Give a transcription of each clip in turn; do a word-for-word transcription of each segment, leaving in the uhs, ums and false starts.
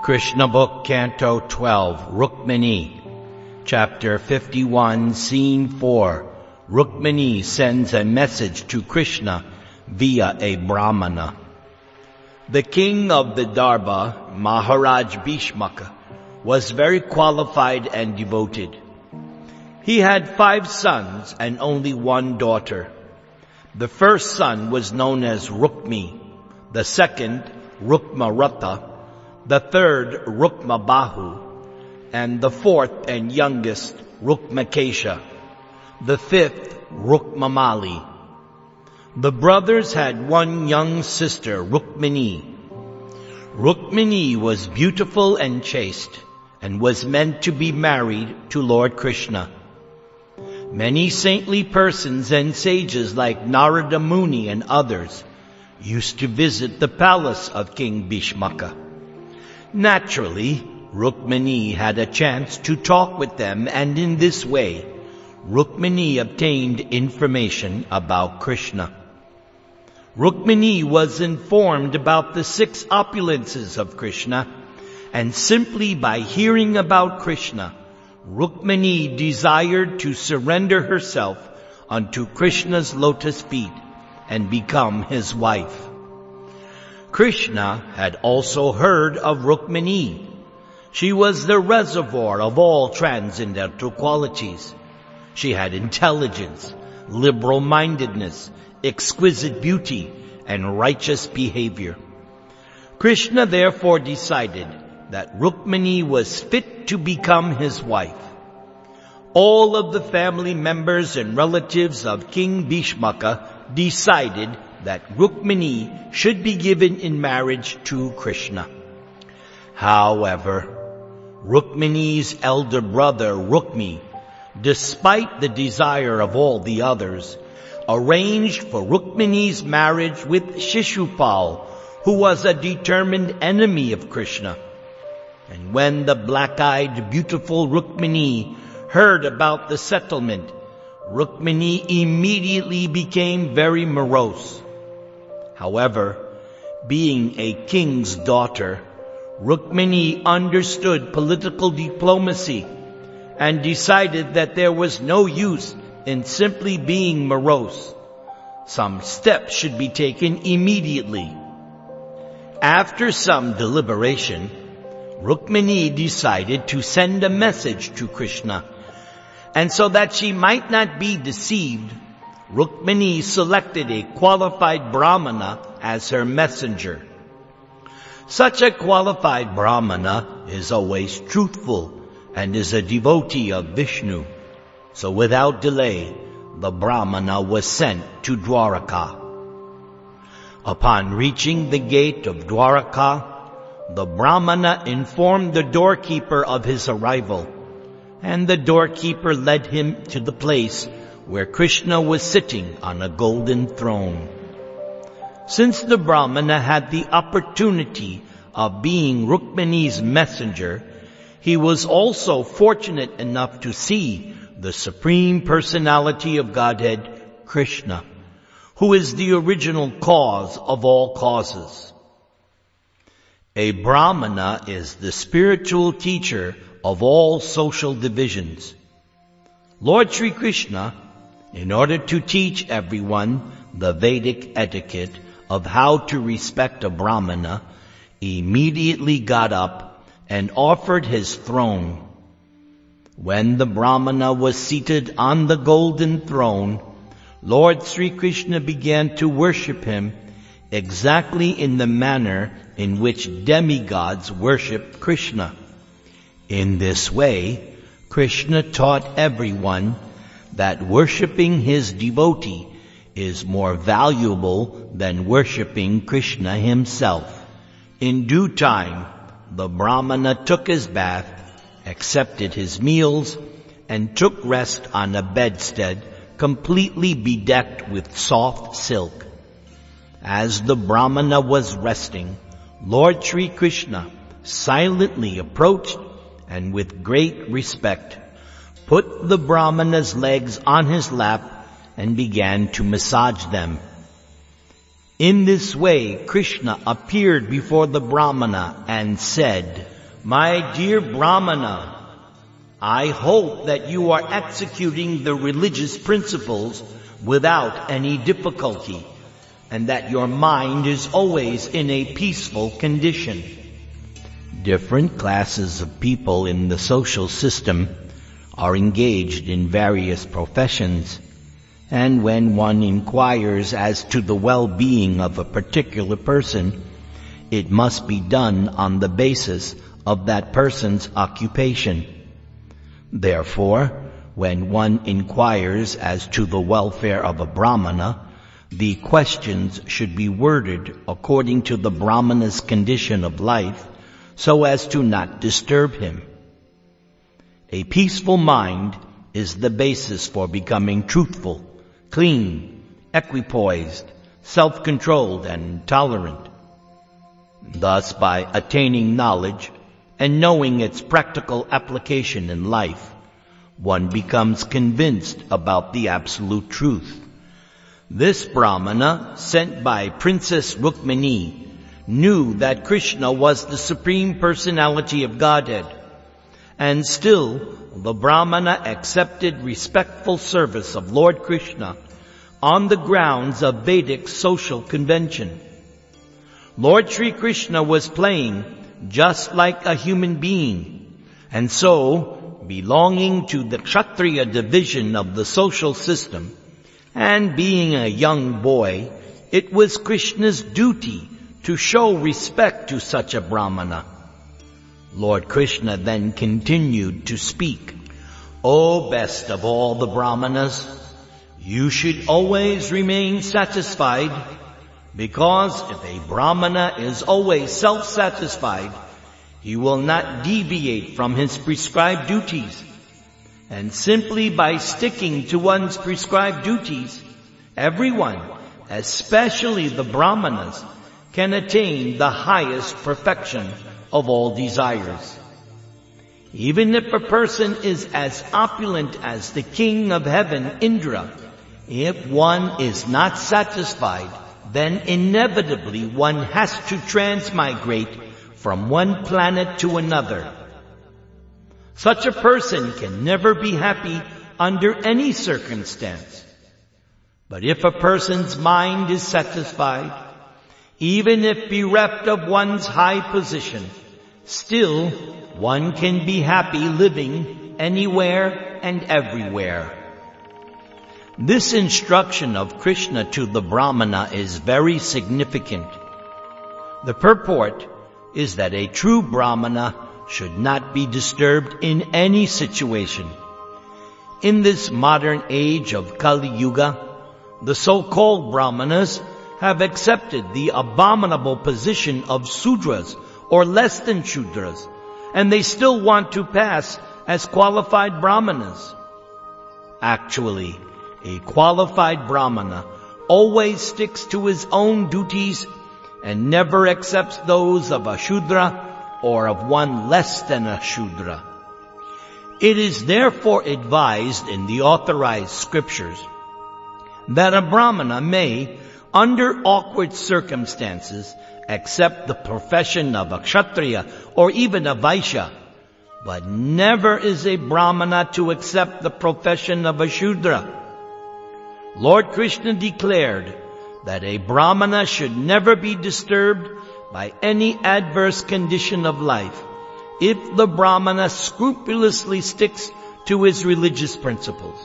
Krishna Book, Canto twelve, Rukmini, Chapter fifty-one, Scene four. Rukmini sends a message to Krishna via a Brahmana. The king of Vidarbha, Maharaj Bhishmaka, was very qualified and devoted. He had five sons and only one daughter. The first son was known as Rukmi, the second Rukmarata, the third Rukmabahu, and the fourth and youngest Rukmakesha, the fifth Rukmamali. The brothers had one young sister, Rukmini. Rukmini was beautiful and chaste, and was meant to be married to Lord Krishna. Many saintly persons and sages like Narada Muni and others used to visit the palace of King Bhishmaka. Naturally, Rukmini had a chance to talk with them, and in this way, Rukmini obtained information about Krishna. Rukmini was informed about the six opulences of Krishna, and simply by hearing about Krishna, Rukmini desired to surrender herself unto Krishna's lotus feet and become his wife. Krishna had also heard of Rukmini. She was the reservoir of all transcendental qualities. She had intelligence, liberal-mindedness, exquisite beauty, and righteous behavior. Krishna therefore decided that Rukmini was fit to become his wife. All of the family members and relatives of King Bhishmaka decided that Rukmini should be given in marriage to Krishna. However, Rukmini's elder brother Rukmi, despite the desire of all the others, arranged for Rukmini's marriage with Shishupal, who was a determined enemy of Krishna. And when the black-eyed, beautiful Rukmini heard about the settlement, Rukmini immediately became very morose. However, being a king's daughter, Rukmini understood political diplomacy and decided that there was no use in simply being morose. Some steps should be taken immediately. After some deliberation, Rukmini decided to send a message to Krishna, and so that she might not be deceived, Rukmini selected a qualified Brahmana as her messenger. Such a qualified Brahmana is always truthful and is a devotee of Vishnu. So without delay, the Brahmana was sent to Dwaraka. Upon reaching the gate of Dwaraka, the Brahmana informed the doorkeeper of his arrival, and the doorkeeper led him to the place where Krishna was sitting on a golden throne. Since the Brahmana had the opportunity of being Rukmini's messenger, he was also fortunate enough to see the Supreme Personality of Godhead, Krishna, who is the original cause of all causes. A Brahmana is the spiritual teacher of all social divisions. Lord Sri Krishna, in order to teach everyone the Vedic etiquette of how to respect a Brahmana, immediately got up and offered his throne. When the Brahmana was seated on the golden throne, Lord Sri Krishna began to worship him exactly in the manner in which demigods worship Krishna. In this way, Krishna taught everyone that worshipping his devotee is more valuable than worshipping Krishna himself. In due time, the Brahmana took his bath, accepted his meals, and took rest on a bedstead completely bedecked with soft silk. As the Brahmana was resting, Lord Sri Krishna silently approached and with great respect put the Brahmana's legs on his lap and began to massage them. In this way, Krishna appeared before the Brahmana and said, My dear Brahmana, I hope that you are executing the religious principles without any difficulty, and that your mind is always in a peaceful condition. Different classes of people in the social system are engaged in various professions, and when one inquires as to the well-being of a particular person, it must be done on the basis of that person's occupation. Therefore, when one inquires as to the welfare of a Brahmana, the questions should be worded according to the Brahmana's condition of life, so as to not disturb him. A peaceful mind is the basis for becoming truthful, clean, equipoised, self-controlled, and tolerant. Thus, by attaining knowledge and knowing its practical application in life, one becomes convinced about the absolute truth. This Brahmana, sent by Princess Rukmini, knew that Krishna was the Supreme Personality of Godhead, and still the Brahmana accepted respectful service of Lord Krishna on the grounds of Vedic social convention. Lord Sri Krishna was playing just like a human being, and so, belonging to the Kshatriya division of the social system, and being a young boy, it was Krishna's duty to show respect to such a Brahmana. Lord Krishna then continued to speak. O best of all the Brahmanas, you should always remain satisfied, because if a Brahmana is always self-satisfied, he will not deviate from his prescribed duties. And simply by sticking to one's prescribed duties, everyone, especially the Brahmanas, can attain the highest perfection of all desires. Even if a person is as opulent as the king of heaven, Indra, if one is not satisfied, then inevitably one has to transmigrate from one planet to another. Such a person can never be happy under any circumstance. But if a person's mind is satisfied, even if bereft of one's high position, still one can be happy living anywhere and everywhere. This instruction of Krishna to the Brahmana is very significant. The purport is that a true Brahmana should not be disturbed in any situation. In this modern age of Kali Yuga, the so-called Brahmanas have accepted the abominable position of Sudras or less than Shudras, and they still want to pass as qualified Brahmanas. Actually, a qualified Brahmana always sticks to his own duties and never accepts those of a Shudra or of one less than a Shudra. It is therefore advised in the authorized scriptures that a Brahmana may, under awkward circumstances, accept the profession of a Kshatriya or even a Vaishya, but never is a Brahmana to accept the profession of a Shudra. Lord Krishna declared that a Brahmana should never be disturbed by any adverse condition of life if the Brahmana scrupulously sticks to his religious principles.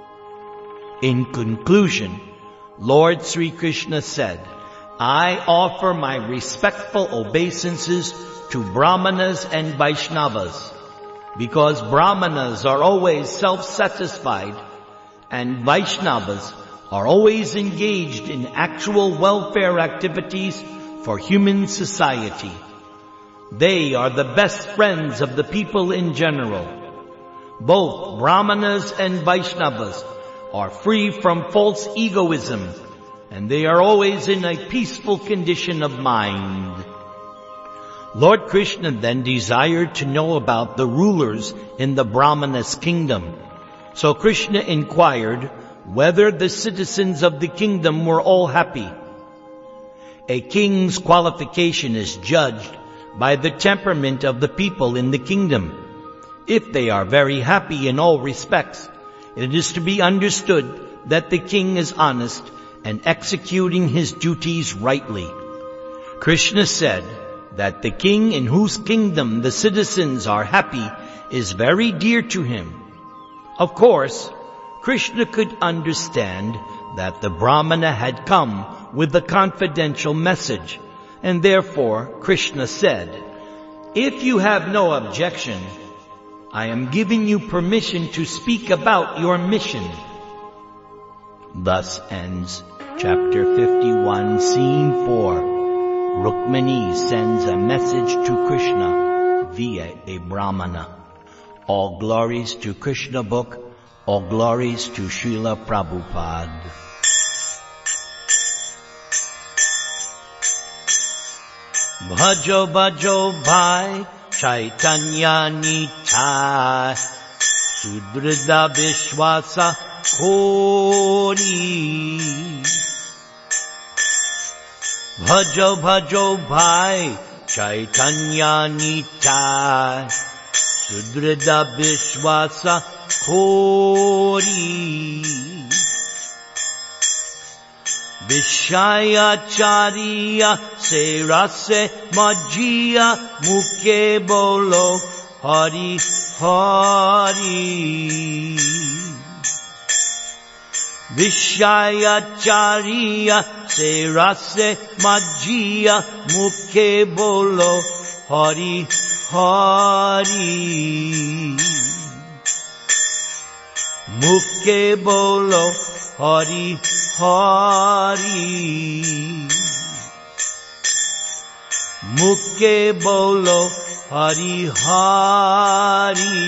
In conclusion, Lord Sri Krishna said, I offer my respectful obeisances to Brahmanas and Vaishnavas, because Brahmanas are always self-satisfied and Vaishnavas are always engaged in actual welfare activities for human society. They are the best friends of the people in general. Both Brahmanas and Vaishnavas are free from false egoism, and they are always in a peaceful condition of mind. Lord Krishna then desired to know about the rulers in the Brahmana's kingdom. So Krishna inquired whether the citizens of the kingdom were all happy. A king's qualification is judged by the temperament of the people in the kingdom. If they are very happy in all respects, it is to be understood that the king is honest and executing his duties rightly. Krishna said that the king in whose kingdom the citizens are happy is very dear to him. Of course, Krishna could understand that the Brahmana had come with a confidential message, and therefore Krishna said, "If you have no objection, I am giving you permission to speak about your mission." Thus ends chapter fifty-one, scene four. Rukmini sends a message to Krishna via a Brahmana. All glories to Krishna book, all glories to Srila Prabhupada. Bhajo bhajo bhai Chaitanya Nitai Sudrida Vishwasa Kori. Bhajo bhajo bhai Chaitanya Nitai Sudrida Vishwasa Kori. Vishayacharya se rase majia mukhe bolo hari hari. Vishayacharya se rase majia mukhe bolo hari hari. Mukhe bolo hari hari. Mukhe bolo hari hari.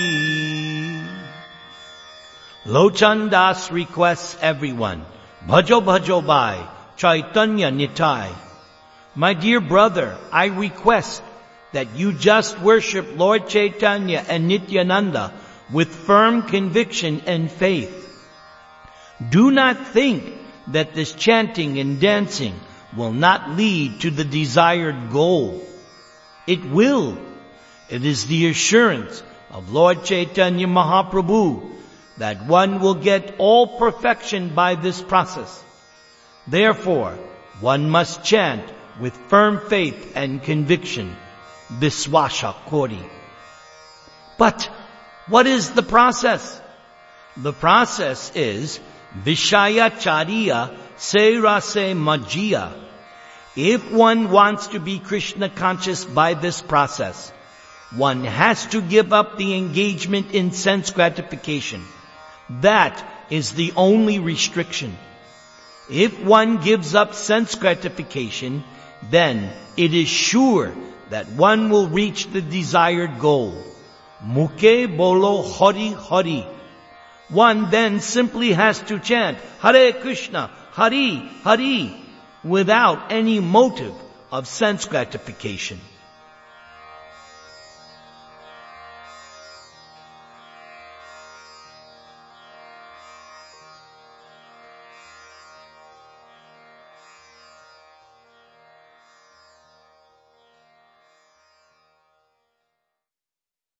Lochan Das requests everyone, Bhajo bhajo bhai, Chaitanya Nitai. My dear brother, I request that you just worship Lord Chaitanya and Nityananda with firm conviction and faith. Do not think that this chanting and dancing will not lead to the desired goal. It will. It is the assurance of Lord Chaitanya Mahaprabhu that one will get all perfection by this process. Therefore, one must chant with firm faith and conviction, Viswasa Kori. But what is the process? The process is Vishayacharya se rase majia. If one wants to be Krishna conscious by this process, one has to give up the engagement in sense gratification. That is the only restriction. If one gives up sense gratification, then it is sure that one will reach the desired goal. Mukhe bolo hari hari. One then simply has to chant Hare Krishna, Hari, Hari, without any motive of sense gratification.